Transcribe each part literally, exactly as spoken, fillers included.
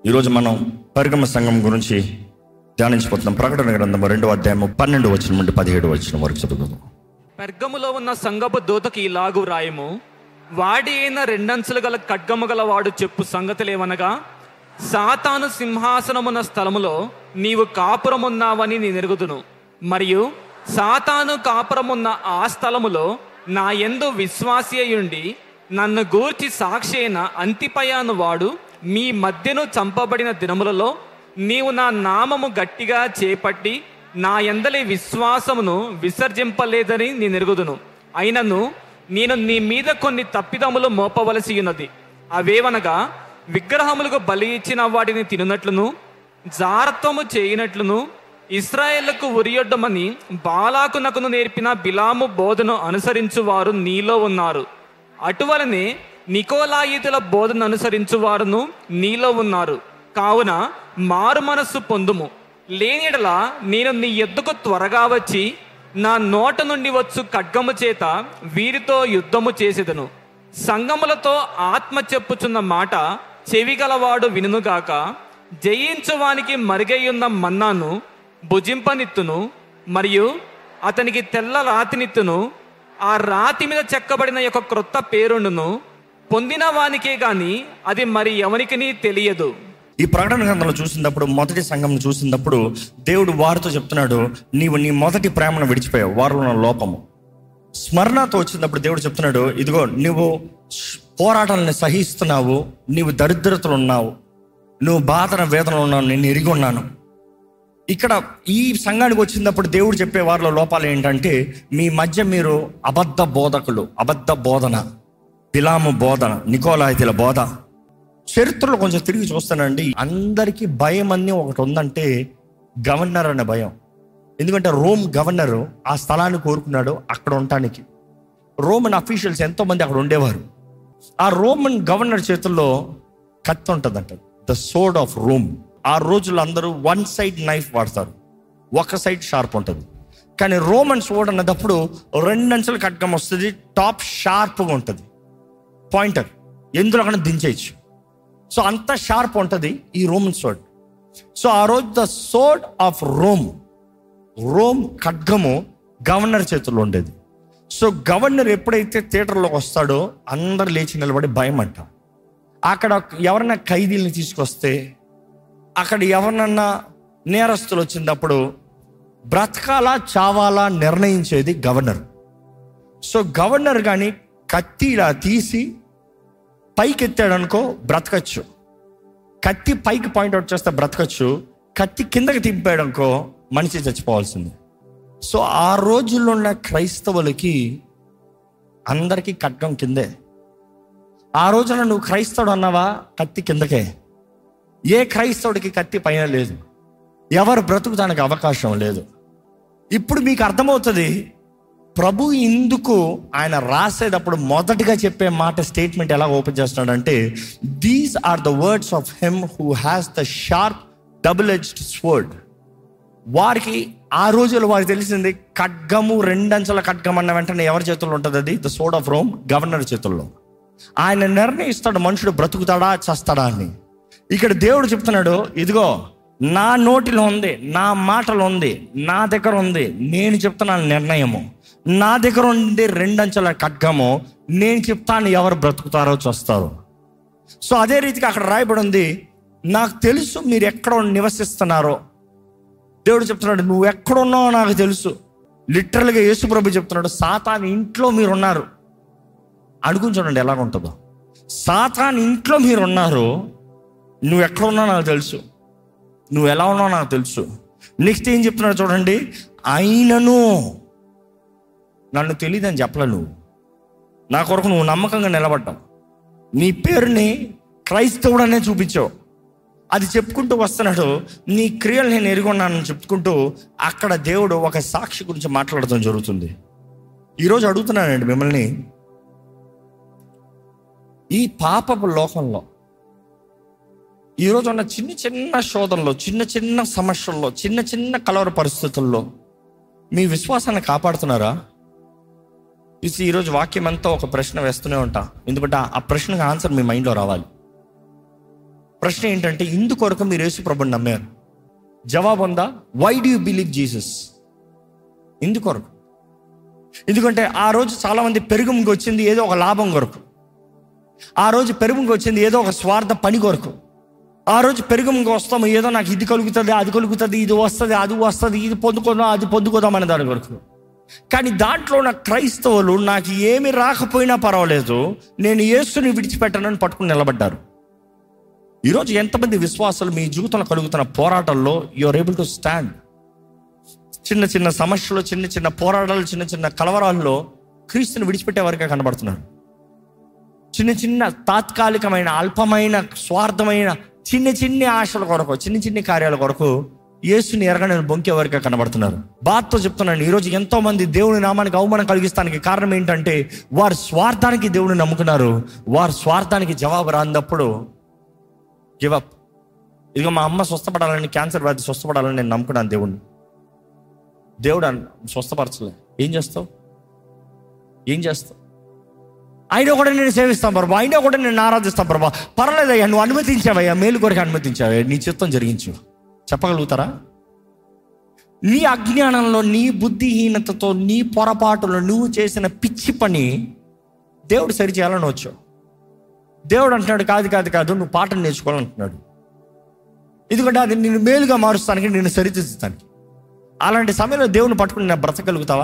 ఈరోజు మనం పరిగమ సంఘం గురించి ధ్యానించిపోతున్నాం. ప్రకటన గ్రంథం రెండో అధ్యాయం పన్నెండు వచనం నుండి పదిహేడు వచనం వరకు చదువుకుందాం. పెర్గములో ఉన్న సంఘపు దూతకి ఇలాగు వ్రాయము, వాడి అయిన రెండంచులు గల ఖడ్గము గల వాడు చెప్పు సంగతులేవనగా, సాతాను సింహాసనమున్న స్థలములో నీవు కాపురమున్నావని నేను ఎరుగుదును. మరియు సాతాను కాపురమున్న ఆ స్థలములో నా యందు విశ్వాసి అయ్యుండి నన్ను గూర్చి సాక్షి అయిన అంతిపయాను వాడు మీ మధ్యను చంపబడిన దినములలో నీవు నా నామము గట్టిగా చేపట్టి నా యందలి విశ్వాసమును విసర్జింపలేదని నేను ఎరుగుదును. అయినను నేను నీ మీద కొన్ని తప్పిదములు మోపవలసి ఉన్నది. అవేవనగా, విగ్రహములకు బలి ఇచ్చిన వాటిని తినునట్లును, జారత్వము చేయనట్లును, ఇశ్రాయేళ్లకు ఉరియొడ్డమని బాలాకునకును నేర్పిన బిలాము బోధను అనుసరించు వారు నీలో ఉన్నారు. అటువలనే నికోలాయితుల బోధను అనుసరించు వారును నీలో ఉన్నారు. కావున మారు మనస్సు పొందుము, లేనియడల నేను నీ యొద్దకు త్వరగా వచ్చి నా నోట నుండి వచ్చు ఖడ్గము చేత వీరితో యుద్ధము చేసేదను. సంగములతో ఆత్మ చెప్పుచున్న మాట చెవిగలవాడు వినుగాక. జయించువానికి మరుగైయున్న మన్నాను భుజింపనిత్తును, మరియు అతనికి తెల్ల రాతినిత్తును. ఆ రాతి మీద చెక్కబడిన యొక్క క్రొత్త పేరును పొందిన వానికే గాని అది మరి ఎవరికీ తెలియదు. ఈ ప్రకటన గ్రంథంలో చూసినప్పుడు, మొదటి సంఘం చూసినప్పుడు దేవుడు వారితో చెప్తున్నాడు, నీవు నీ మొదటి ప్రేమను విడిచిపోయావు, వారిలో ఉన్న లోపము. స్మరణతో వచ్చినప్పుడు దేవుడు చెప్తున్నాడు, ఇదిగో నువ్వు పోరాటాలను సహిస్తున్నావు, నీవు దరిద్రతలు ఉన్నావు, నువ్వు బాధన వేదనలు ఉన్నావు, నేను ఎరిగి ఉన్నాను. ఇక్కడ ఈ సంఘానికి వచ్చినప్పుడు దేవుడు చెప్పే వారిలో లోపాలు ఏంటంటే, మీ మధ్య మీరు అబద్ధ బోధకులు, అబద్ధ బోధన, బిలాము బోధన, నికోలాయితుల బోధ. చరిత్రలో కొంచెం తిరిగి చూస్తానండి, అందరికీ భయం అన్నీ ఒకటి ఉందంటే గవర్నర్ అనే భయం. ఎందుకంటే రోమ్ గవర్నర్ ఆ స్థలాన్ని కోరుకున్నాడు అక్కడ ఉండటానికి. రోమన్ అఫీషియల్స్ ఎంతోమంది అక్కడ ఉండేవారు. ఆ రోమన్ గవర్నర్ చేతుల్లో కత్తి ఉంటుందంట, ద సోర్డ్ ఆఫ్ రోమ్. ఆ రోజుల్లో అందరూ వన్ సైడ్ నైఫ్ వాడతారు, ఒక సైడ్ షార్ప్ ఉంటుంది. కానీ రోమన్ సోర్డ్ అన్నప్పుడు రెండంచెల ఖడ్గం వస్తుంది, టాప్ షార్ప్గా ఉంటుంది, పాయింటర్ ఎందులో కన్నా దించేయచ్చు. సో అంత షార్ప్ ఉంటుంది ఈ రోమన్ సోర్డ్. సో ఆ రోజు the sword of Rome, Rome ఖడ్గము గవర్నర్ చేతుల్లో ఉండేది. సో గవర్నర్ ఎప్పుడైతే థియేటర్లోకి వస్తాడో అందరు లేచి నిలబడి భయం అంట. అక్కడ ఎవరైనా ఖైదీల్ని తీసుకొస్తే, అక్కడ ఎవరినన్నా నేరస్తులు వచ్చినప్పుడు బ్రతకాలా చావాలా నిర్ణయించేది గవర్నర్. సో గవర్నర్ కానీ కత్తి ఇలా తీసి పైకి ఎత్తాడు అనుకో బ్రతకచ్చు, కత్తి పైకి పాయింట్అవుట్ చేస్తే బ్రతకచ్చు, కత్తి కిందకి తిప్పాడు అనుకో మనిషి చచ్చిపోవాల్సింది. సో ఆ రోజుల్లో ఉన్న క్రైస్తవులకి అందరికీ ఖడ్గం కిందే. ఆ రోజున నువ్వు క్రైస్తవుడు అన్నావా, కత్తి కిందకే. ఏ క్రైస్తవుడికి కత్తి పైన లేదు, ఎవరు బ్రతుకుతానికి అవకాశం లేదు. ఇప్పుడు మీకు అర్థమవుతుంది ప్రభు ఇందుకు ఆయన రాసేటప్పుడు మొదటిగా చెప్పే మాట, స్టేట్మెంట్ ఎలా ఓపెన్ చేస్తున్నాడంటే, these are the words of him who has the sharp double edged sword. వారికి ఆ రోజుల్లో వారికి తెలిసింది ఖడ్గము, రెండంచెల ఖడ్గం అన్న వెంటనే ఎవరి చేతుల్లో ఉంటుంది? అది the sword of Rome, governor చేతుల్లో. ఆయన నిర్ణయిస్తాడు మనుషుడు బ్రతుకుతాడా చస్తాడా అని. ఇక్కడ దేవుడు చెప్తున్నాడు, ఇదిగో నా నోటిలో ఉంది, నా మాటలో ఉంది, నా దగ్గర ఉంది, నేను చెప్తున్నాను నిర్ణయము, నా దగ్గర ఉంది రెండంచెల ఖడ్గము, నేను చెప్తాను ఎవరు బ్రతుకుతారో చూస్తారు. సో అదే రీతిగా అక్కడ రాయబడి ఉంది, నాకు తెలుసు మీరు ఎక్కడ నివసిస్తున్నారో. దేవుడు చెప్తున్నాడు, నువ్వు ఎక్కడున్నావో నాకు తెలుసు. లిటరల్గా యేసు ప్రభు చెప్తున్నాడు, సాతాను ఇంట్లో మీరు ఉన్నారు. అనుకుని చూడండి ఎలాగుంటుందో. సాతాను ఇంట్లో మీరు ఉన్నారు, నువ్వు ఎక్కడ ఉన్నావు నాకు తెలుసు, నువ్వు ఎలా ఉన్నావు నాకు తెలుసు. నెక్స్ట్ ఏం చెప్తున్నాడు చూడండి, అయినను నన్ను తెలియదని చెప్పలే, నువ్వు నా కొరకు నువ్వు నమ్మకంగా నిలబడ్డావు, నీ పేరుని క్రైస్తవుడనే చూపించావు. అది చెప్పుకుంటూ వస్తున్నాడు, నీ క్రియలు నేను ఎరుగున్నానని చెప్పుకుంటూ అక్కడ దేవుడు ఒక సాక్షి గురించి మాట్లాడటం జరుగుతుంది. ఈరోజు అడుగుతున్నానండి మిమ్మల్ని, ఈ పాపపు లోకంలో ఈరోజు ఉన్న చిన్న చిన్న శోధనలో, చిన్న చిన్న సమస్యల్లో, చిన్న చిన్న కలవర పరిస్థితుల్లో మీ విశ్వాసాన్ని కాపాడుతున్నారా? చూసి ఈరోజు వాక్యం అంతా ఒక ప్రశ్న వేస్తూనే ఉంటా, ఎందుకంటే ఆ ప్రశ్నకు ఆన్సర్ మీ మైండ్లో రావాలి. ప్రశ్న ఏంటంటే, ఇందుకొరకు మీరు యేసు ప్రభుని నమ్మారు? జవాబు ఉందా? Why do you believe Jesus? ఇందుకొరకు. ఎందుకంటే ఆ రోజు చాలామంది పెరుగుముకి వచ్చింది ఏదో ఒక లాభం కొరకు, ఆ రోజు పెరుగుముకి వచ్చింది ఏదో ఒక స్వార్థ పని కొరకు, ఆ రోజు పెరుగుముకి వస్తాము ఏదో నాకు ఇది కలుగుతుంది, అది కలుగుతుంది, ఇది వస్తుంది, అది వస్తుంది, ఇది పొందుకుందాం, అది పొందుకుందాం అనే దాని కొరకు. కానీ దాంట్లో ఉన్న క్రైస్తవులు నాకు ఏమి రాకపోయినా పర్వాలేదు, నేను యేసుని విడిచిపెట్టనని పట్టుకుని నిలబడ్డారు. ఈరోజు ఎంతమంది విశ్వాసాలు మీ జీవితంలో కలుగుతున్న పోరాటాల్లో you are able to stand? చిన్న చిన్న సమస్యలు, చిన్న చిన్న పోరాటాలు, చిన్న చిన్న కలవరాల్లో క్రీస్తుని విడిచిపెట్టే వరకే కనబడుతున్నారు. చిన్న చిన్న తాత్కాలికమైన అల్పమైన స్వార్థమైన చిన్న చిన్న ఆశల కొరకు, చిన్న చిన్న కార్యాల కొరకు యేసుని ఎరగని బొంకే వరకే కనబడుతున్నారు. బాధతో చెప్తున్నాను, ఈరోజు ఎంతో మంది దేవుని నామానికి అవమానం కలిగిస్తానికి కారణం ఏంటంటే వారు స్వార్థానికి దేవుని నమ్ముకున్నారు. వారు స్వార్థానికి జవాబు రాందప్పుడు గివప్. ఇదిగో మా అమ్మ స్వస్థపడాలని, క్యాన్సర్ వ్యాధి స్వస్థపడాలని నేను నమ్ముకున్నాను దేవుణ్ణి. దేవుడు స్వస్థపరచలే. ఏం చేస్తావు? ఏం చేస్తావు? అయినా కూడా నేను సేవిస్తాను ప్రభా, అయినా కూడా నేను ఆరాధిస్తాను ప్రభా. పర్లేదయ్యా, నువ్వు అనుమతించావయ్యా, మేలు కొరకు అనుమతించావయ్యా, నీ చిత్తం జరిగించు. చెప్పగలుగుతారా? నీ అజ్ఞానంలో, నీ బుద్ధిహీనతతో, నీ పొరపాటులో నువ్వు చేసిన పిచ్చి పని దేవుడు సరి చేయాలని వచ్చు. దేవుడు అంటున్నాడు, కాదు కాదు కాదు నువ్వు పాఠం నేర్చుకోవాలంటున్నాడు. ఎందుకంటే అది నేను మేలుగా మారుస్తానికి, నేను సరిదిద్దుతానికి. అలాంటి సమయంలో దేవుని పట్టుకుని నేను బ్రతకగలుగుతావా?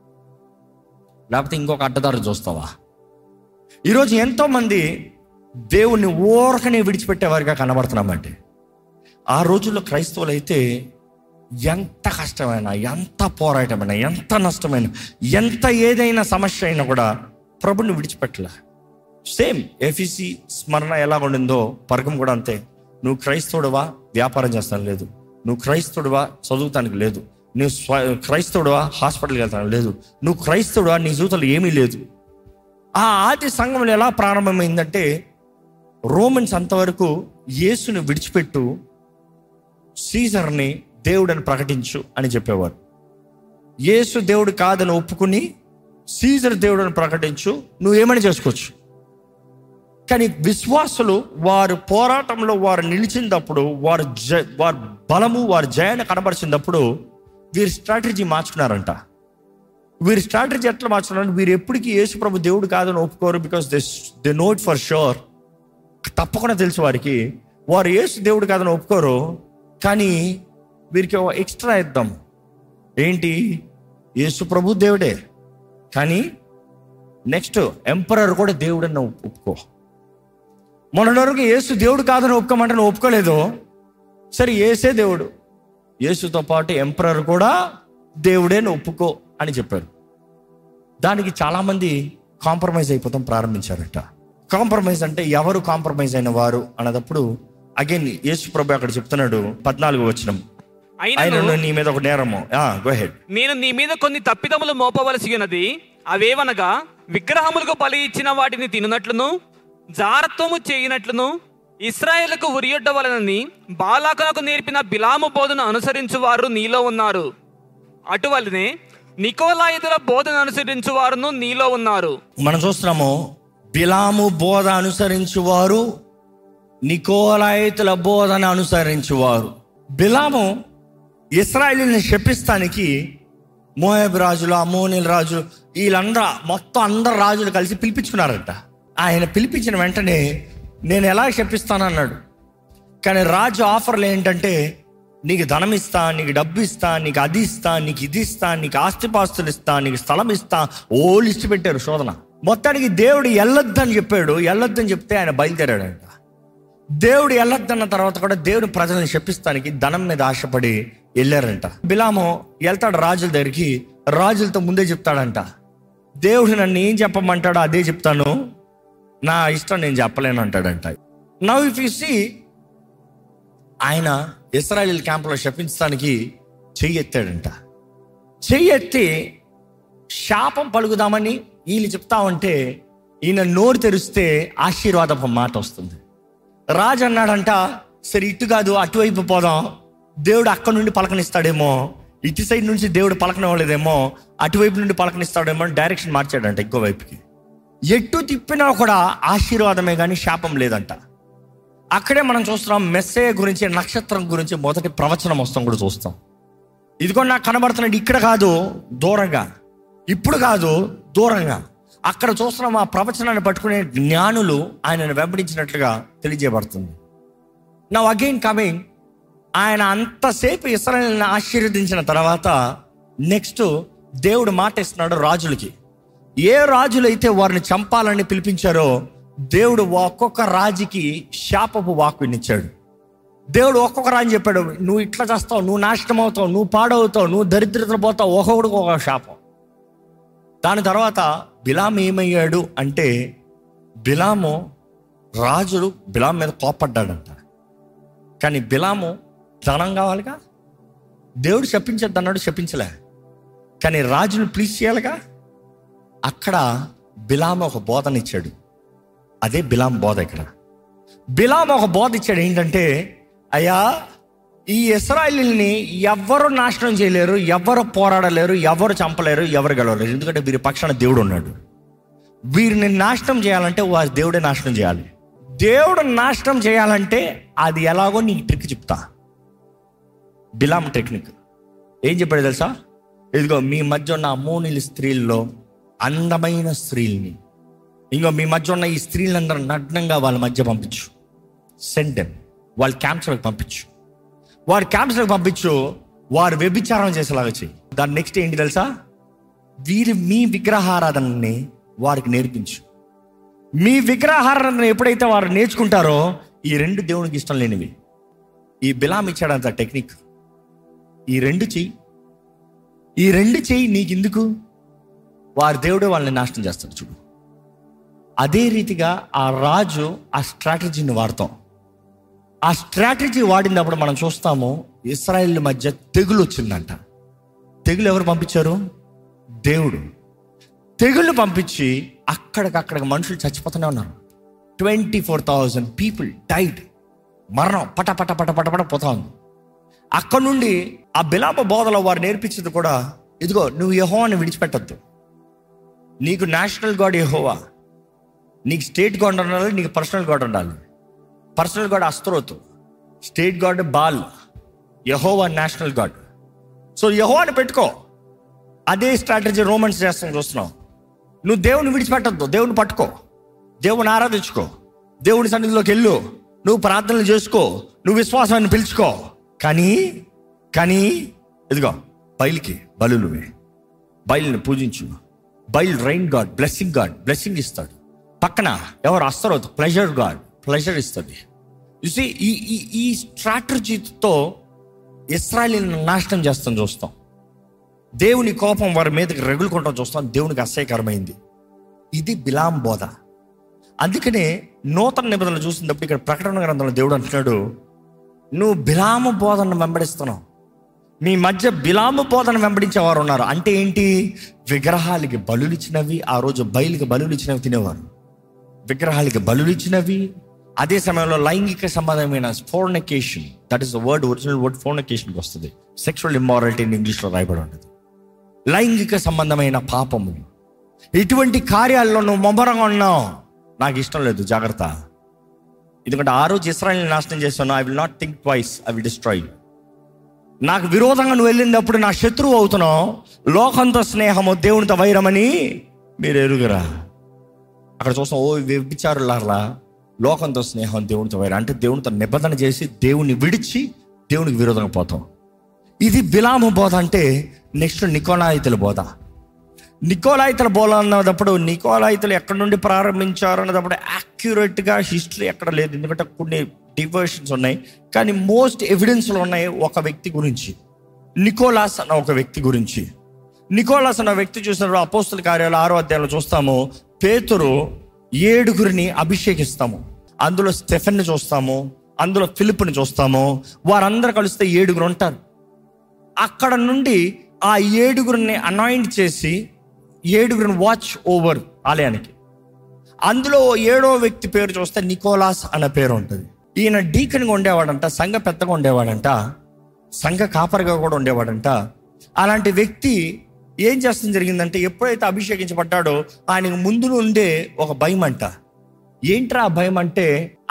లేకపోతే ఇంకొక అడ్డదారు చూస్తావా? ఈరోజు ఎంతోమంది దేవుణ్ణి ఊరకనే విడిచిపెట్టేవారిగా కనబడుతున్నామంటే, ఆ రోజుల్లో క్రైస్తవులు అయితే ఎంత కష్టమైనా, ఎంత పోరాటమైనా, ఎంత నష్టమైనా, ఎంత ఏదైనా సమస్య అయినా కూడా ప్రభుని విడిచిపెట్టలే. సేమ్ ఎఫీసీ స్మరణ ఎలా ఉండిందో పరగం కూడా అంతే. నువ్వు క్రైస్తవుడువా, వ్యాపారం చేస్తాను లేదు. నువ్వు క్రైస్తవుడువా, చదువుతానికి లేదు. నువ్వు స్వ క్రైస్తవుడువా, హాస్పిటల్కి వెళ్తాను లేదు. నువ్వు క్రైస్తవుడువా, నీ జీవితంలో ఏమీ లేదు. ఆ ఆది సంఘంలో ఎలా ప్రారంభమైందంటే, రోమన్స్ అంతవరకు యేసుని విడిచిపెట్టు, సీజర్ని దేవుడని ప్రకటించు అని చెప్పేవారు. యేసు దేవుడు కాదని ఒప్పుకుని సీజర్ దేవుడని ప్రకటించు, నువ్వేమని చేసుకోవచ్చు. కానీ విశ్వాసులు వారు పోరాటంలో వారు నిలిచినప్పుడు, వారు జ వారి బలము, వారి జయాన్ని కనబరిచినప్పుడు వీరి స్ట్రాటజీ మార్చుకున్నారంట. వీరి స్ట్రాటజీ ఎట్లా మార్చుకున్నారంటే, వీరు ఎప్పటికీ యేసు ప్రభు దేవుడు కాదని ఒప్పుకోరు. Because they they know it for sure. తప్పకుండా తెలుసు వారికి, వారు యేసు దేవుడు కాదని ఒప్పుకోరు. కానీ వీరికి ఎక్స్ట్రా ఇద్దాం. ఏంటి? యేసు ప్రభు దేవుడే, కానీ నెక్స్ట్ ఎంపరర్ కూడా దేవుడని ఒప్పుకో. మొన్నటి వరకు యేసు దేవుడు కాదని ఒప్పుకోమంటే నువ్వు ఒప్పుకోలేదు. సరే, యేసే దేవుడు, యేసుతో పాటు ఎంపరర్ కూడా దేవుడే, నువ్వు ఒప్పుకో అని చెప్పారు. దానికి చాలామంది కాంప్రమైజ్ అయిపోతాం ప్రారంభించారట. కాంప్రమైజ్ అంటే ఎవరు కాంప్రమైజ్ అయిన వారు అన్నదప్పుడు అగైన్ యేసు ప్రభు అక్కడ చెప్తున్నాడు, పద్నాలుగు వచనం, అయినను నీ మీద ఒక నేరము. Go head. నేను నీ మీద కొన్ని తప్పిదములు మోపవలసి ఉన్నది. అవేవనగా, విగ్రహములకు బలి ఇచ్చిన వాటిని తినునట్లును, జారత్వము చేయనట్లును, ఇశ్రాయేలుకు ఉరియొడ్డవలనని బాలాకునకు నేర్పిన బిలాము బోధను అనుసరించు వారు నీలో ఉన్నారు. అటువలనే నికోలాయితుల బోధన అనుసరించు వారును నీలో ఉన్నారు. మనం చూస్తున్నాము, బిలాము బోధ అనుసరించువారు, నికోలాయితుల బోధన అనుసరించువారు. బిలాము ఇశ్రాయేలుని శపిస్తానికి మోయాబు రాజులు, అమ్మోనీల రాజు, వీళ్ళందరూ మొత్తం అందరు రాజులు కలిసి పిలిపించుకున్నారంట. ఆయన పిలిపించిన వెంటనే నేను ఎలా శపిస్తాను అన్నాడు. కానీ రాజు ఆఫర్లు ఏంటంటే, నీకు ధనం ఇస్తా, నీకు డబ్బు ఇస్తా, నీకు అది ఇస్తా, నీకు ఇది ఇస్తా, నీకు ఆస్తిపాస్తులు ఇస్తా, నీకు స్థలం ఇస్తా, ఓ లిస్ట్ పెట్టారు శోధన. మొత్తానికి దేవుడు వెళ్ళొద్దని చెప్పాడు. వెళ్ళొద్దని చెప్తే ఆయన బయలుదేరాడంట. దేవుడు వెళ్ళొద్దన్న తర్వాత కూడా దేవుడు ప్రజలను శపిస్తానికి ధనం మీద ఆశపడి వెళ్ళారంట. బిలాము వెళ్తాడు రాజుల దగ్గరికి, రాజులతో ముందే చెప్తాడంట, దేవుడు నన్ను ఏం చెప్పమంటాడో అదే చెప్తాను, నా ఇష్టం నేను చెప్పలేను అంటాడంట. నౌ ఇఫ్ యు సీ, ఆయన ఇశ్రాయేల్ క్యాంపులో శపించడానికి చెయ్యి ఎత్తాడంట. చెయ్యి ఎత్తి శాపం పలుకుదామని వీళ్ళు చెప్తా ఉంటే, ఈయన నోరు తెరిస్తే ఆశీర్వాదపు మాట వస్తుంది. రాజు అన్నాడంట, సరే ఇటు కాదు అటువైపు పోదాం, దేవుడు అక్కడ నుండి పలకనిస్తాడేమో, ఇటు సైడ్ నుంచి దేవుడు పలకనివ్వలేదేమో, అటువైపు నుండి పలకనిస్తాడేమో, డైరెక్షన్ మార్చాడంట ఇంకో వైపుకి. ఎటు తిప్పినా కూడా ఆశీర్వాదమే కానీ శాపం లేదంట. అక్కడే మనం చూస్తున్నాం మెస్సే గురించి, నక్షత్రం గురించి మొదటి ప్రవచనం వస్తాం కూడా చూస్తాం. ఇదిగో నాకు కనబడుతున్నాడు, ఇక్కడ కాదు దూరంగా, ఇప్పుడు కాదు దూరంగా. అక్కడ చూస్తున్నాం ఆ ప్రవచనాన్ని పట్టుకునే జ్ఞానులు ఆయనను వెంబడించినట్లుగా తెలియజేయబడుతుంది. నౌ అగైన్ కమింగ్, ఆయన అంతసేపు ఇశ్రాయేలుని ఆశీర్వదించిన తర్వాత నెక్స్ట్ దేవుడు మాట ఇస్తున్నాడు రాజులకి. ఏ రాజులైతే వారిని చంపాలని పిలిపించారో దేవుడు ఒక్కొక్క రాజుకి శాపపు వాక్కునిచ్చాడు. దేవుడు ఒక్కొక్క రాజు చెప్పాడు, నువ్వు ఇట్లా చేస్తావు, నువ్వు నాశనం అవుతావు, నువ్వు పాడవుతావు, నువ్వు దరిద్రతలు పోతావు, ఒక్కొక్కడికి ఒక శాపం. దాని తర్వాత బిలాము ఏమయ్యాడు అంటే, బిలాము రాజుడు బిలాము మీద కోపడ్డాడంట. కానీ బిలాము ధనం కావాలిగా, దేవుడు శపించద్దు అన్నాడు, శపించలే. కానీ రాజును ప్లీజ్ చేయాలిగా. అక్కడ బిలాము ఒక బోధన ఇచ్చాడు. అదే బిలాం బోధ. ఇక్కడ బిలాము ఒక బోధ ఇచ్చాడు. ఏంటంటే, అయ్యా, ఈ ఇశ్రాయేలుని ఎవ్వరు నాశనం చేయలేరు, ఎవరు పోరాడలేరు, ఎవరు చంపలేరు, ఎవరు గెలవలేరు. ఎందుకంటే వీరి పక్షాన దేవుడు ఉన్నాడు. వీరిని నాశనం చేయాలంటే వారి దేవుడే నాశనం చేయాలి. దేవుడు నాశనం చేయాలంటే అది ఎలాగో నీకు ట్రిక్ చెప్తా. బిలాం టెక్నిక్ ఏం చెప్పాడు తెలుసా? ఇదిగో మీ మధ్య ఉన్న అమోనీల స్త్రీల్లో అందమైన స్త్రీల్ని, ఇంకో మీ మధ్య ఉన్న ఈ స్త్రీలందరూ నగ్నంగా వాళ్ళ మధ్య పంపించు. సెండ్ దెమ్, వాళ్ళ క్యాంప్స్లోకి పంపించు. వారి క్యాంప్స్లోకి పంపించు, వారు వ్యభిచారం చేసేలాగా చెయ్యి. దాని నెక్స్ట్ ఏంటి తెలుసా? వీరి మీ విగ్రహారాధనని వారికి నేర్పించు. మీ విగ్రహారాధన ఎప్పుడైతే వారు నేర్చుకుంటారో, ఈ రెండు దేవునికి ఇష్టం లేనివి. ఈ బిలాం ఇచ్చాడంత టెక్నిక్. ఈ రెండు చెయ్యి, ఈ రెండు చెయ్యి, నీకెందుకు? వారి దేవుడు వాళ్ళని నాశనం చేస్తాడు. చూడు, అదే రీతిగా ఆ రాజు ఆ స్ట్రాటజీని వాడతాం. ఆ స్ట్రాటజీ వాడినప్పుడు మనం చూస్తాము, ఇశ్రాయేలు మధ్య తెగులు వచ్చిందంట. తెగులు ఎవరు పంపించారు? దేవుడు. తెగులు పంపించి అక్కడికక్కడికి మనుషులు చచ్చిపోతూనే ఉన్నారు. Twenty four thousand people died. మరణం పట పట పట పట పట పోతా ఉంది. అక్కడ నుండి ఆ బిలామ బోధలో వారు నేర్పించేది కూడా, ఇదిగో నువ్వు యెహోవాని విడిచిపెట్టద్దు. నీకు నేషనల్ గాడ్ యెహోవా, నీకు స్టేట్ గాడ్ ఉండాలి, నీకు పర్సనల్ గాడ్ ఉండాలి. పర్సనల్ గాడ్ అస్తరోతు, స్టేట్ గాడ్ బాల్, యెహోవా నేషనల్ గాడ్. సో యెహోవాని పెట్టుకో. అదే స్ట్రాటజీ రోమన్స్ చేస్తాం చూస్తున్నాం. నువ్వు దేవుని విడిచిపెట్టద్దు, దేవుని పట్టుకో, దేవుని ఆరాధించుకో, దేవుని సన్నిధిలోకి వెళ్ళు, నువ్వు ప్రార్థనలు చేసుకో, నువ్వు విశ్వాసాన్ని పిలుచుకో. కానీ కానీ ఇదిగో బయలుకి బలులువే, బయలుని పూజించు. బయలు rain god, blessing god, blessing ఇస్తాడు. పక్కన ఎవరు వస్తారో ప్లెజర్ గాడ్, ప్లెజర్ ఇస్తుంది. చూసి ఈ ఈ ఈ స్ట్రాటజీతో ఇశ్రాయేలుని నాశనం చేస్తాం చూస్తాం. దేవుని కోపం వారి మీదకి రగులుకుంటాం చూస్తాం. దేవునికి అసహ్యకరమైంది. ఇది బిలాం బోధ. అందుకనే నూతన నిబంధనలు చూసినప్పుడు ఇక్కడ ప్రకటన గ్రంథంలో దేవుడు అంటున్నాడు, నువ్వు బిలాము బోధనను వెంబడిస్తున్నావు. మీ మధ్య బిలాము బోధన వెంబడించేవారు ఉన్నారు. అంటే ఏంటి? విగ్రహాలకి బలులు ఇచ్చినవి, ఆ రోజు బయలుకి బలులు ఇచ్చినవి తినేవారు. విగ్రహాలకి బలులు ఇచ్చినవి, అదే సమయంలో లైంగిక సంబంధమైన fornication, that is the word, original word ఫోర్నికేషన్కి వస్తుంది. సెక్షువల్ ఇమ్మారాలిటీ ఇన్ ఇంగ్లీష్లో రాయబడి ఉంటుంది. లైంగిక సంబంధమైన పాపములు, ఇటువంటి కార్యాల్లో నువ్వు మొమ్మరంగా ఉన్నావు. నాకు ఇష్టం లేదు, జాగ్రత్త. ఎందుకంటే ఆ రోజు ఇశ్రాయేలుని నాశనం చేస్తాను. I will not think twice, I will destroy you. నాకు విరోధంగా నువ్వు వెళ్ళినప్పుడు నా శత్రువు అవుతున్నావు. లోకంతో స్నేహము దేవునితో వైరమని మీరు ఎరుగురా. అక్కడ చూస్తాం, ఓ వ్యభిచారులారా, లోకంతో స్నేహం దేవునితో వైరం అంటే దేవునితో నిబంధన చేసి దేవుని విడిచి దేవునికి విరోధంగా పోతాం. ఇది బిలాము బోధ. అంటే నెక్స్ట్ నికోలాయితుల బోధ. నికోలాయితుల బోధ అన్నప్పుడు, నికోలాయితులు ఎక్కడి నుండి ప్రారంభించారు అన్నప్పుడు యాక్యురేట్గా హిస్టరీ ఎక్కడ లేదు. ఎందుకంటే కొన్ని డివర్షన్స్ ఉన్నాయి, కానీ మోస్ట్ ఎవిడెన్స్లు ఉన్నాయి ఒక వ్యక్తి గురించి, నికోలాస్ అన్న ఒక వ్యక్తి గురించి. నికోలాస్ అన్న వ్యక్తి చూసినప్పుడు అపోస్తుల కార్యాలు ఆరో అధ్యాయంలో చూస్తాము, పేతురు ఏడుగురిని అభిషేకిస్తాము. అందులో స్టెఫెన్ని చూస్తాము, అందులో ఫిలిప్ని చూస్తాము. వారందరూ కలిస్తే ఏడుగురు ఉంటారు. అక్కడ నుండి ఆ ఏడుగురిని అనాయింట్ చేసి ఏడుగురిని వాచ్ ఓవర్ ఆలయానికి. అందులో ఏడో వ్యక్తి పేరు చూస్తే నికోలాస్ అన్న పేరు ఉంటుంది. ఈయన డీకన్గా ఉండేవాడంట, సంఘ పెద్దగా ఉండేవాడంట, సంఘ కాపరిగా కూడా ఉండేవాడంట. అలాంటి వ్యక్తి ఏం చేస్తుంది జరిగిందంటే, ఎప్పుడైతే అభిషేకించబడ్డాడో ఆయనకు ముందు నుండే ఒక భయం అంట. ఏంట్రా భయం అంటే,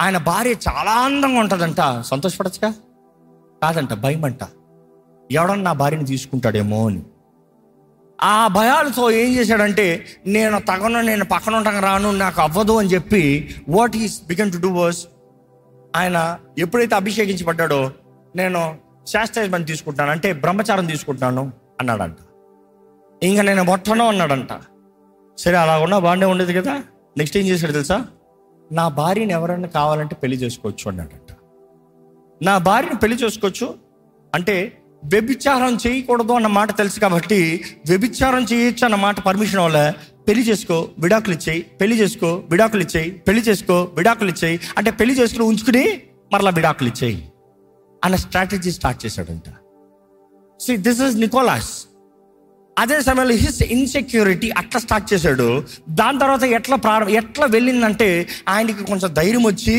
ఆయన భార్య చాలా అందంగా ఉంటుందంట. సంతోషపడచ్చుగా? కాదంట, భయం అంట. ఎవడన్నా నా భార్యని తీసుకుంటాడేమో అని. ఆ భయాలతో ఏం చేశాడంటే, నేను తగను, నేను పక్కన ఉంటాను రాను, నాకు అవ్వదు అని చెప్పి what is began to do was, ఆయన ఎప్పుడైతే అభిషేకించబడ్డాడో నేను శాస్త్రజ్ఞానం తీసుకుంటాను అంటే బ్రహ్మచారం తీసుకుంటాను అన్నాడంట. ఇంకా నేను మొట్టనో అన్నాడంట. సరే అలా ఉన్నా బాగానే ఉండేది కదా. నెక్స్ట్ ఏం చేశాడు తెలుసా? నా భార్యని ఎవరైనా కావాలంటే పెళ్లి చేసుకోవచ్చు అన్నాడంట. నా భార్యని పెళ్లి చేసుకోవచ్చు అంటే వ్యభిచారం చేయకూడదు అన్న మాట తెలుసు కాబట్టి వ్యభిచారం చేయొచ్చు అన్న మాట పర్మిషన్ వల్ల పెళ్లి చేసుకో విడాకులు ఇచ్చేయి, పెళ్లి చేసుకో విడాకులు ఇచ్చేయి, పెళ్లి చేసుకో విడాకులు ఇచ్చేయి అంటే పెళ్లి చేసుకుని ఉంచుకుని మరలా విడాకులు ఇచ్చేయి అన్న స్ట్రాటజీ స్టార్ట్ చేశాడంట. See this is Nicolas. అదే సమయంలో హిస్ ఇన్సెక్యూరిటీ అట్లా స్టార్ట్ చేశాడు. దాని తర్వాత ఎట్లా ప్రారంభం ఎట్లా వెళ్ళిందంటే ఆయనకి కొంచెం ధైర్యం వచ్చి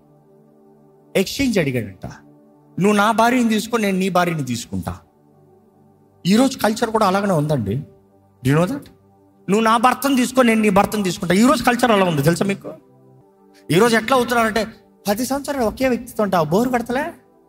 ఎక్స్చేంజ్ అడిగాడంట. నువ్వు నా భార్యని తీసుకో, నేను నీ భార్యని తీసుకుంటా. ఈరోజు కల్చర్ కూడా అలాగనే ఉందండి. Do you know that? నువ్వు నా భర్తను తీసుకో, నేను నీ భర్తను తీసుకుంటా. ఈరోజు కల్చర్ అలా ఉంది తెలుసా మీకు? ఈరోజు ఎట్లా అవుతున్నారంటే పది సంవత్సరాలు ఒకే వ్యక్తితో ఉంటావు, బోరు కడతలే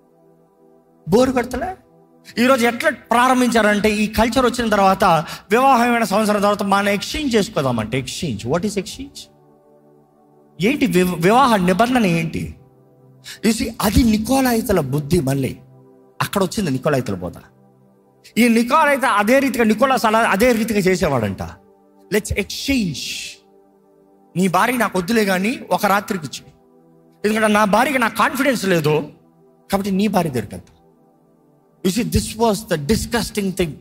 బోరు కడతలే ఈరోజు ఎట్లా ప్రారంభించారంటే ఈ కల్చర్ వచ్చిన తర్వాత వివాహమైన సంవత్సరం తర్వాత మనం ఎక్స్చేంజ్ చేసుకోదామంటే ఎక్స్చేంజ్. What is exchange? ఏంటి వివాహ నిబంధన ఏంటి? చూసి అది నికోలాయితల బుద్ధి. మళ్ళీ అక్కడ వచ్చింది నికోలాయితల బోధ. ఈ నికోలాయిత అదే రీతిగా నికోలాస్ అలా అదే రీతిగా చేసేవాడంట. Let's exchange. నీ భార్య నాకు వద్దులే కానీ ఒక రాత్రికి ఇచ్చి, ఎందుకంటే నా భార్యకి నాకు కాన్ఫిడెన్స్ లేదు కాబట్టి నీ భార్య దొరికంత. You see this was the disgusting thing.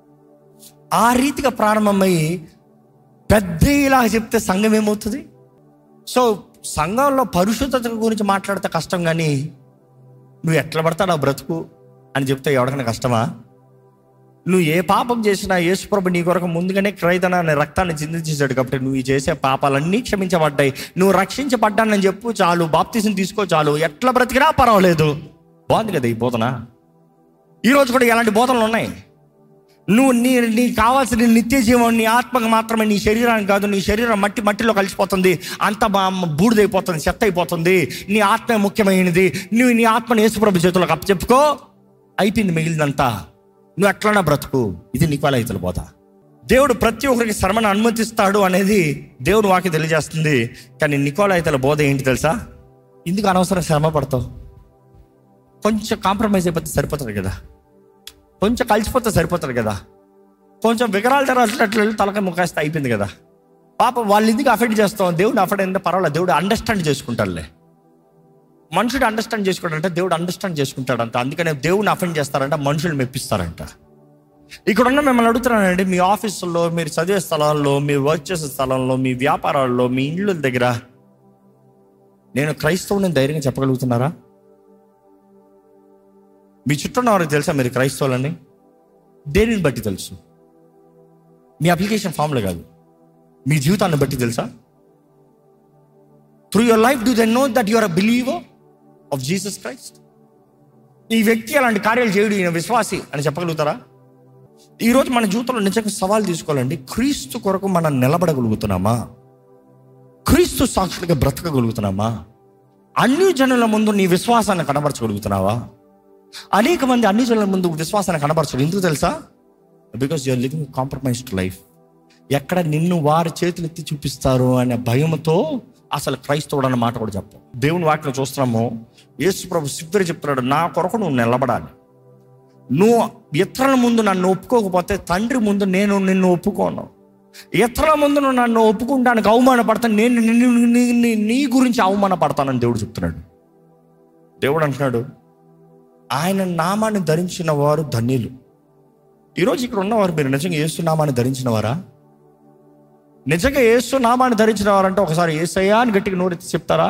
ఆ రీతిగా ప్రారంభమయ్యి పెద్ద ఇలా చెప్తే సంఘం ఏమవుతుంది? సో సంఘంలో పరిశుద్ధత గురించి మాట్లాడితే కష్టం, కానీ నువ్వు ఎట్లా పడతావు నా బ్రతుకు అని చెప్తే ఎవరికైనా కష్టమా? నువ్వు ఏ పాపం చేసినా యేసుప్రభు నీ కొరకు ముందుగానే క్రైదనాన్ని రక్తాన్ని చిందించేశాడు కాబట్టి నువ్వు చేసే పాపాలన్నీ క్షమించబడ్డాయి. నువ్వు రక్షించబడ్డానని చెప్పు చాలు, బాప్తిసం తీసుకో చాలు, ఎట్లా బ్రతికినా పర్వాలేదు. బాగుంది కదా ఈ బోధన. ఈరోజు కూడా ఎలాంటి బోధనలు ఉన్నాయి. నువ్వు నీ నీకు కావాల్సిన నిత్య జీవం నీ ఆత్మకు మాత్రమే, నీ శరీరానికి కాదు. నీ శరీరం మట్టి మట్టిలో కలిసిపోతుంది, అంత బూడిదైపోతుంది, చెత్త అయిపోతుంది. నీ ఆత్మ ముఖ్యమైనది. నువ్వు నీ ఆత్మను యేసుప్రభు చేతులకు అప్పచెప్పుకో, అయిపోయింది మిగిలినంతా. నువ్వు ఎట్లన్నా బ్రతుకు. ఇది నికోలాయితల బోధ. దేవుడు ప్రతి ఒక్కరికి శ్రమను అనుమతిస్తాడు అనేది దేవుడు వాక్యం తెలియజేస్తుంది. కానీ నికోలాయితల బోధ ఏంటి తెలుసా? ఇందుకు అనవసరం శ్రమ పడతావు, కొంచెం కాంప్రమైజ్ అయిపోతే సరిపోతుంది కదా, కొంచెం కలిసిపోతే సరిపోతుంది కదా, కొంచెం వికరాలు తెరాల్సినట్లు తలక ముఖేస్తే అయిపోయింది కదా. పాప వాళ్ళు ఎందుకు అఫెండ్ చేస్తాం? దేవుడు అఫెండ్ అయితే పర్వాలేదు, దేవుడు అండర్స్టాండ్ చేసుకుంటాడులే. మనుషుడు అండర్స్టాండ్ చేసుకుంటాడంటే దేవుడు అండర్స్టాండ్ చేసుకుంటాడంట. అందుకనే దేవుడిని అఫెండ్ చేస్తారంట, మనుషులు మెప్పిస్తారంట. ఇక్కడ ఉన్న మిమ్మల్ని అడుగుతున్నానండి, మీ ఆఫీసుల్లో, మీరు చదివే స్థలాల్లో, మీరు వర్క్ చేసే స్థలంలో, మీ వ్యాపారాల్లో, మీ ఇళ్ళ దగ్గర నేను క్రైస్తవుని ధైర్యంగా చెప్పగలుగుతున్నారా? మీ చుట్టూ ఉన్న వారికి తెలుసా మీరు క్రైస్తవులని? దేనిని బట్టి తెలుసు? మీ అప్లికేషన్ ఫామ్లో కాదు, మీ జీవితాన్ని బట్టి తెలుసా? Through your life do they know that you are a believer of Jesus Christ? ఈ వ్యక్తి అలాంటి కార్యాలు చేయడు, ఈయన విశ్వాసి అని చెప్పగలుగుతారా? ఈరోజు మన జీవితంలో నిజంగా సవాల్ తీసుకోవాలండి. క్రీస్తు కొరకు మనం నిలబడగలుగుతున్నామా? క్రీస్తు సాక్షులుగా బ్రతకగలుగుతున్నామా? అన్ని జనుల ముందు నీ విశ్వాసాన్ని కనబరచగలుగుతున్నావా? అనేక మంది అన్ని జనుల ముందు విశ్వాసాన్ని కనబరచరు. ఎందుకు తెలుసా? Because you are living compromised life. ఎక్కడ నిన్ను వారి చేతులు ఎత్తి చూపిస్తారు అనే భయంతో అసలు క్రైస్తవుడు అన్న మాట కూడా చెప్పు. దేవుని వాక్యం చూస్తున్నాము, యేసు ప్రభు సిద్ధుడు చెప్తున్నాడు, నా కొరకు నువ్వు నిలబడాలి. నువ్వు ఇతరుల ముందు నన్ను ఒప్పుకోకపోతే తండ్రి ముందు నేను నిన్ను ఒప్పుకోను. ఇతరుల ముందు నువ్వు నన్ను ఒప్పుకుంటానికి అవమానపడతాను, నేను నిన్ను నీ గురించి అవమానపడతానని దేవుడు చెప్తున్నాడు. దేవుడు అంటున్నాడు, ఆయన నామాన్ని ధరించిన వారు ధన్యులు. ఈరోజు ఇక్కడ ఉన్నవారు మీరు నిజంగా యేసు నామాన్ని ధరించిన వారా? నిజంగా యేసు నామాన్ని ధరించిన వారంటే ఒకసారి యేసయ్యా అని గట్టిగా నోరెత్తి చెప్తారా?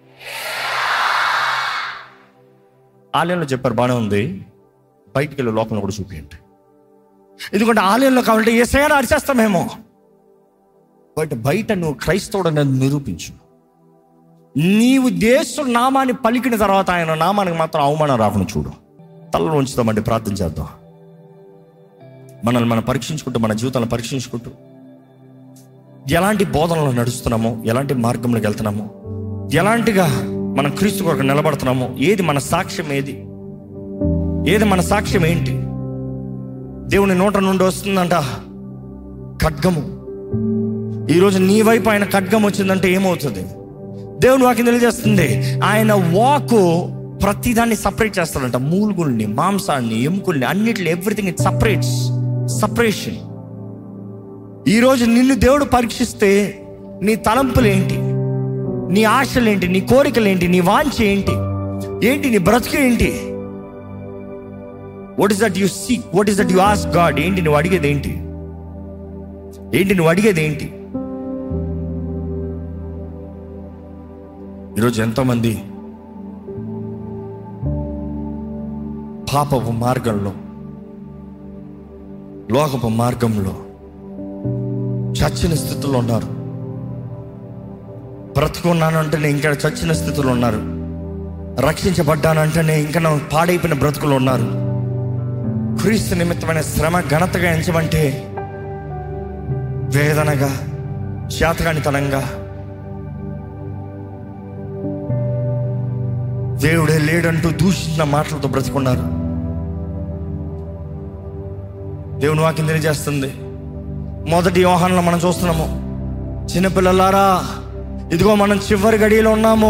ఆలయంలో చెప్పారు, బాగానే ఉంది, బయటికి వెళ్ళి లోకంలో కూడా చూపించండి. ఎందుకంటే ఆలయంలో కావాలంటే యేసయ్యా అని అరిచేస్తామేమో, బట్ బయట నువ్వు క్రైస్తవుడు అనేది నిరూపించు. నీవు యేసు నామాన్ని పలికిన తర్వాత ఆయన నామానికి మాత్రం అవమానం రాకుండా చూడు. తలలో ఉంచుతామండి, ప్రార్థన చేద్దాం. మనల్ని మనం పరీక్షించుకుంటూ, మన జీవితాలను పరీక్షించుకుంటూ, ఎలాంటి బోధనలో నడుస్తున్నామో, ఎలాంటి మార్గంలోకి వెళ్తున్నామో, ఎలాంటిగా మనం క్రీస్తు కొరకు నిలబడుతున్నాము. ఏది మన సాక్ష్యం? ఏది ఏది మన సాక్ష్యం ఏంటి? దేవుని నోట నుండి వస్తుందంట ఖడ్గము. ఈరోజు నీ వైపు ఆయన ఖడ్గం వచ్చిందంటే ఏమవుతుంది? దేవుని వాక్యం తెలియజేస్తుంది, ఆయన వాకు ప్రతిదాన్ని సపరేట్ చేస్తాడంట. మూలుగుల్ని, మాంసాన్ని, ఎముకల్ని, అన్నిటిని, ఎవ్రీథింగ్ ఇట్ సపరేట్స్. సపరేషన్. ఈరోజు నిన్ను దేవుడు పరీక్షిస్తే నీ తలంపులు ఏంటి, నీ ఆశలు ఏంటి, నీ కోరికలు ఏంటి, నీ వాంఛ ఏంటి, ఏంటి నీ బ్రతుకు ఏంటి? What is that you seek? What is that you ask God? ఏంటి నువ్వు అడిగేది? ఏంటి ఏంటి నువ్వు అడిగేది ఏంటి? ఈరోజు ఎంతోమంది పాపపు మార్గంలో, లోకపు మార్గంలో చచ్చిన స్థితిలో ఉన్నారు. బ్రతుకున్నానంటేనే ఇంకా చచ్చిన స్థితిలో ఉన్నారు. రక్షించబడ్డానంటేనే ఇంకా నా పాడైపోయిన బ్రతుకులు ఉన్నారు. క్రీస్తు నిమిత్తమైన శ్రమ ఘనతగా ఎంచమంటే వేదనగా, శాతకానితనంగా, దేవుడే లేడంటూ దూషించిన మాటలతో బ్రతుకున్నారు. దేవుని వాక్యం తెలియజేస్తుంది, మొదటి యోహానులో మనం చూస్తున్నాము, చిన్నపిల్లలారా ఇదిగో మనం చివరి గడియలో ఉన్నాము.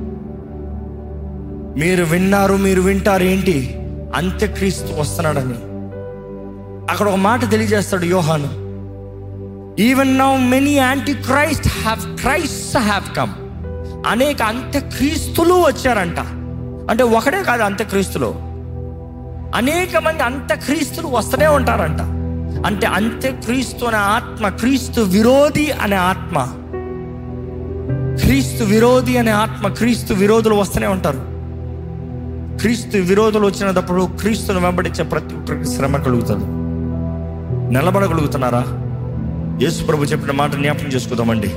మీరు విన్నారు, మీరు వింటారు. ఏంటి? అంత్యక్రీస్తు వస్తున్నాడని. అక్కడ ఒక మాట తెలియజేస్తాడు యోహాను, even now many antichrist have Christ have come. అనేక అంత్యక్రీస్తులు వచ్చారంట. అంటే ఒకడే కాదు, అంత్యక్రీస్తులు అనేక మంది అంత్యక్రీస్తులు వస్తూనే ఉంటారంట. అంటే అంత్యక్రీస్తు అనే ఆత్మ, క్రీస్తు విరోధి అనే ఆత్మ, క్రీస్తు విరోధి అనే ఆత్మ, క్రీస్తు విరోధులు వస్తూనే ఉంటారు. క్రీస్తు విరోధులు వచ్చినప్పుడు క్రీస్తును వెంబడించే ప్రతి ఒక్కరికి శ్రమ కలుగుతుంది. నిలబడగలుగుతున్నారా? యేసు ప్రభు చెప్పిన మాట జ్ఞాపకం చేసుకుందామండి.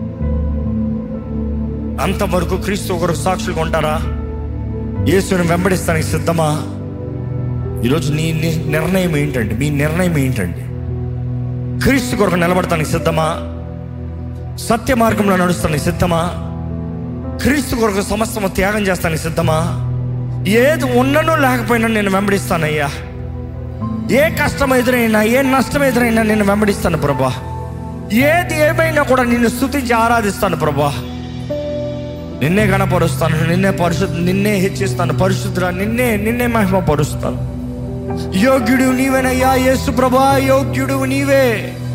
అంతవరకు క్రీస్తు ఒకరు సాక్షులుగా ఉంటారా? యేసుని వెంబడిస్తానికి సిద్ధమా? ఈరోజు నీ నిర్ణయం ఏంటండి? మీ నిర్ణయం ఏంటండి? క్రీస్తు కొరకు నిలబడటానికి సిద్ధమా? సత్య మార్గంలో నడుస్తానికి సిద్ధమా? క్రీస్తు కొరకు సమస్తము త్యాగం చేస్తానికి సిద్ధమా? ఏది ఉన్ననో లేకపోయినా నేను వెంబడిస్తానయ్యా. ఏ కష్టం ఎదురైనా, ఏ నష్టం ఎదురైనా నేను వెంబడిస్తాను ప్రభా. ఏది ఏమైనా కూడా నిన్ను స్తుతించి ఆరాధిస్తాను ప్రభా. నిన్నే గణపరుస్తాను, నిన్నే పరిశుద్ధ నిన్నే హెచ్చిస్తాను. పరిశుద్ధుడా, నిన్నే నిన్నే మహిమ పరుస్తాను. యోగ్యుడు నీవేనయ్యా యేసు ప్రభా, యోగ్యుడు నీవే.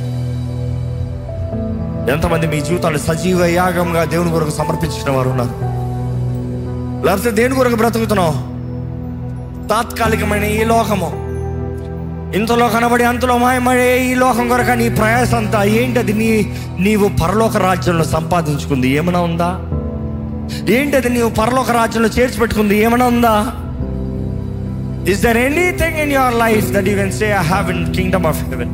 ఎంతమంది మీ జీవితాలు సజీవ యాగంగా దేవుని కొరకు సమర్పించిన వారు ఉన్నారు? లేకపోతే దేని కొరకు బ్రతుకుతున్నావు? తాత్కాలికమైన ఈ లోకము, ఇంతలో కనబడి అంతలో మాయమడే ఈ లోకం కొరకు నీ ప్రయాస అంతా ఏంటది? నీ నీవు పరలోక రాజ్యంలో సంపాదించుకుంది ఏమైనా ఉందా? ఏంటది నీవు పరలోక రాజ్యంలో చేర్చిపెట్టుకుంది ఏమైనా ఉందా? Is there anything in your life that you can say I have in kingdom of heaven?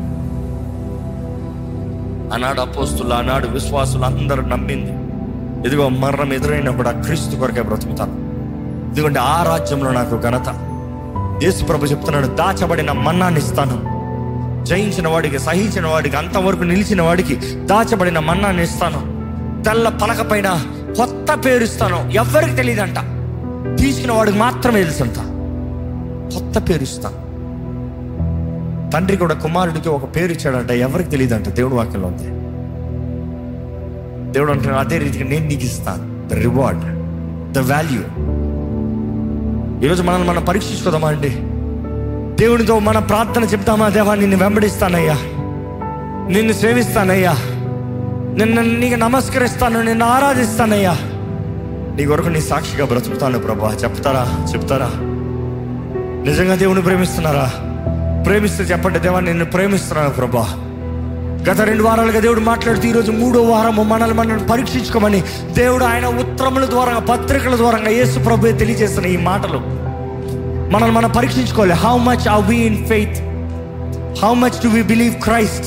ఆనాడు అపోస్తులు, ఆనాడు విశ్వాసులు అందరూ నమ్మింది, ఇదిగో మరణం ఎదురైనప్పుడు ఆ క్రీస్తు కొరకే బ్రతుకుతాను, ఇదిగోండి ఆ రాజ్యంలో నాకు ఘనత. యేసు ప్రభు చెప్తున్నాడు, దాచబడిన మన్నాన్ని ఇస్తాను. జయించిన వాడికి, సహించిన వాడికి, అంతవరకు నిలిచిన వాడికి దాచబడిన మన్నాన్ని ఇస్తాను. తెల్ల పలక పైన కొత్త పేరు ఇస్తాను. ఎవరికి తెలియదంట, తీసుకున్న వాడికి మాత్రమే తెలుసంట. కొత్త పేరు ఇస్తాను. తండ్రి కూడా కుమారుడికి ఒక పేరు ఇచ్చాడంట, ఎవరికి తెలియదంట. దేవుడు వాక్యంలో ఉంది. దేవుడు అంటున్నాడు, అదే రీతిగా నేను నీకు ఇస్తాను ద రివార్డ్, ద వాల్యూ. ఈరోజు మనల్ని మనం పరీక్షించుకోదామా అండి? దేవునితో మన ప్రార్థన చెప్తామా? దేవా, నిన్ను వెంబడిస్తానయ్యా, నిన్ను సేవిస్తానయ్యా, నిన్ను నీకు నమస్కరిస్తాను, నిన్ను ఆరాధిస్తానయ్యా, నీ కొరకు నీ సాక్షిగా బ్రతుకుతాను ప్రభా. చెప్తారా? చెప్తారా? నిజంగా దేవుని ప్రేమిస్తున్నారా? ప్రేమిస్తే చెప్పండి, దేవా నిన్ను ప్రేమిస్తున్నాను ప్రభా. గత రెండు వారాలుగా దేవుడు మాట్లాడుతూ ఈరోజు మూడో వారము మనల్ని మనల్ని పరీక్షించుకోమని దేవుడు ఆయన ఉత్తరముల ద్వారా, పత్రికల ద్వారా యేసు ప్రభువే తెలియజేస్తున్న ఈ మాటలు మనల్ని మనం పరీక్షించుకోవాలి. How much are we in faith? How much do we believe Christ?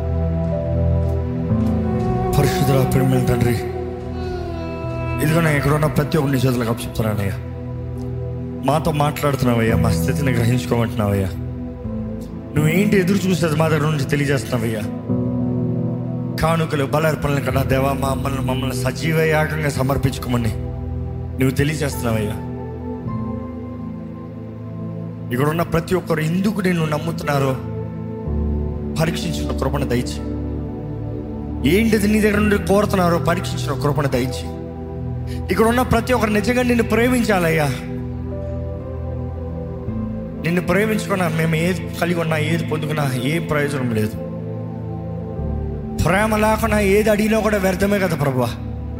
పరిశుద్ధ ప్రేమల తండ్రి, ఇదిగోనే ఎక్కడున్న ప్రతి ఒక్కరిని చేతులకు అప్పచెప్తున్నానయ్యా. మాతో మాట్లాడుతున్నావయ్యా, మా స్థితిని గ్రహించుకోమంటున్నావయ్యా. నువ్వేంటి ఎదురు చూసేది మా దగ్గర నుంచి తెలియజేస్తున్నావయ్యా. కానుకలు, బలార్పణల కన్నా దేవా మమ్మల్ని మమ్మల్ని సజీవ యాగంగా సమర్పించుకోమని నువ్వు తెలియజేస్తున్నావయ్యా. ఇక్కడ ఉన్న ప్రతి ఒక్కరు ఎందుకు నేను నమ్ముతున్నారో పరీక్షించిన కృపణ దయచి, ఏంటిది నీ దగ్గర నుండి కోరుతున్నారో పరీక్షించిన కృపణ దయచి. ఇక్కడ ఉన్న ప్రతి ఒక్కరు నిజంగా నిన్ను ప్రేమించాలయ్యా. నిన్ను ప్రేమించుకున్నా మేము ఏది కలిగి ఉన్నా, ఏది పొందుకున్నా ఏ ప్రయోజనం లేదు. ప్రేమ లేకుండా ఏది అడిగినా కూడా వ్యర్థమే కదా ప్రభువా.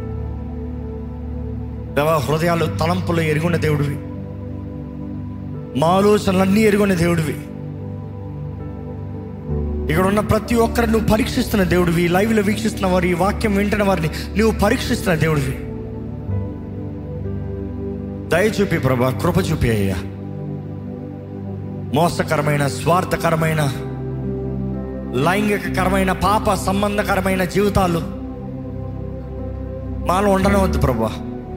దేవా, హృదయాలు తలంపులు ఎరుగున్న దేవుడివి, మా ఆలోచనలన్నీ ఎరుగున్న దేవుడివి. ఇక్కడ ఉన్న ప్రతి ఒక్కరు నువ్వు పరీక్షిస్తున్న దేవుడివి. లైవ్లో వీక్షిస్తున్న వారు, ఈ వాక్యం వింటున్న వారిని నువ్వు పరీక్షిస్తున్న దేవుడివి. దయ చూపి ప్రభా, కృప చూపి అయ్యా. మోసకరమైన, స్వార్థకరమైన, లైంగికకరమైన, పాప సంబంధకరమైన జీవితాలు మాలో ఉండనవద్దు ప్రభా.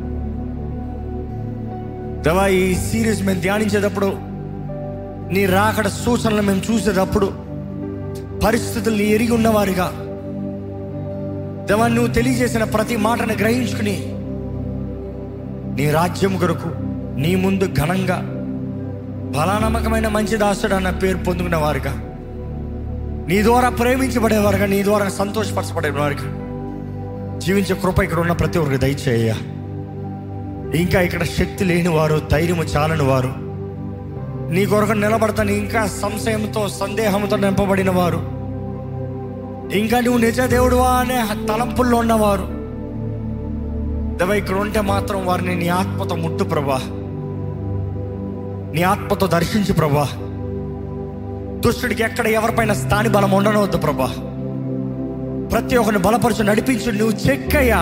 దేవా, ఈ సిరీస్ మేము ధ్యానించేటప్పుడు, నీ రాకడ సూచనలు మేము చూసేటప్పుడు పరిస్థితుల్ని ఎరిగి ఉన్నవారిగా దేవా, నువ్వు తెలియజేసిన ప్రతి మాటను గ్రహించుకుని నీ రాజ్యం కొరకు నీ ముందు ఘనంగా బలానమ్మకమైన మంచి దాసుడు అన్న పేరు పొందుకున్న వారుగా, నీ ద్వారా ప్రేమించబడేవారుగా, నీ ద్వారా సంతోషపరచబడేవారుగా జీవించే కృప ఇక్కడ ఉన్న ప్రతి ఒక్కరికి దయచేయ్యా. ఇంకా ఇక్కడ శక్తి లేని వారు, ధైర్యము చాలని వారు, నీ కొరకు నిలబడతాను ఇంకా సంశయంతో, సందేహంతో నింపబడిన వారు, ఇంకా నువ్వు నిజ దేవుడువా అనే తలంపుల్లో ఉన్నవారు దేవా, ఇక్కడ ఉంటే మాత్రం వారిని నీ ఆత్మతో ముట్టు ప్రభా, నీ ఆత్మతో దర్శించు ప్రభా. దుష్టుడికి ఎక్కడ ఎవరిపైన స్థాని బలం ఉండనవద్దు ప్రభా. ప్రతి ఒక్కరిని బలపరచు, నడిపించు, నువ్వు చెక్కయ్యా.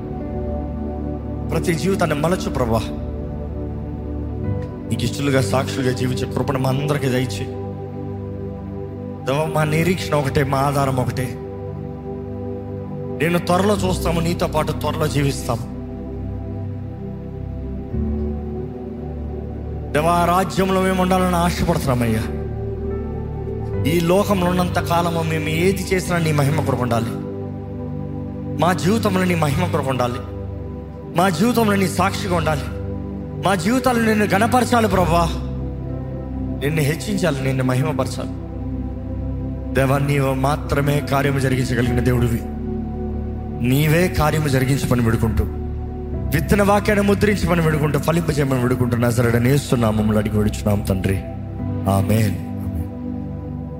ప్రతి జీవితాన్ని మలచు ప్రభా. నీకు ఇష్టలుగా, సాక్షులుగా జీవించే కృపను మా అందరికీ దయచి దేవా. మా నిరీక్షణ ఒకటే, మా ఆధారం ఒకటే. నేను త్వరలో చూస్తాము, నీతో పాటు త్వరలో జీవిస్తాము దేవా. రాజ్యంలో మేము ఉండాలని ఆశపడుతున్నామయ్యా. ఈ లోకంలో ఉన్నంత కాలము మేము ఏది చేసినా నీ మహిమ కొరకు ఉండాలి. మా జీవితంలో నీ మహిమ కొరకు ఉండాలి. మా జీవితంలో నీ సాక్షిగా ఉండాలి. మా జీవితాలు నిన్ను గణపరచాలి ప్రభా. నిన్ను హెచ్చించాలి, నిన్ను మహిమపరచాలి దేవా. నీవు మాత్రమే కార్యము జరిగించగలిగిన దేవుడివి. నీవే కార్యము జరిగించమని విడుకుంటూ, విత్తన వాక్యాన్ని ముద్రించమని విడుకుంటూ, ఫలింపజేయమని విడుకుంటూ, నజరేయుడైన యేసు నామములో అడిగి విడుచున్నాం తండ్రి, ఆమేన్.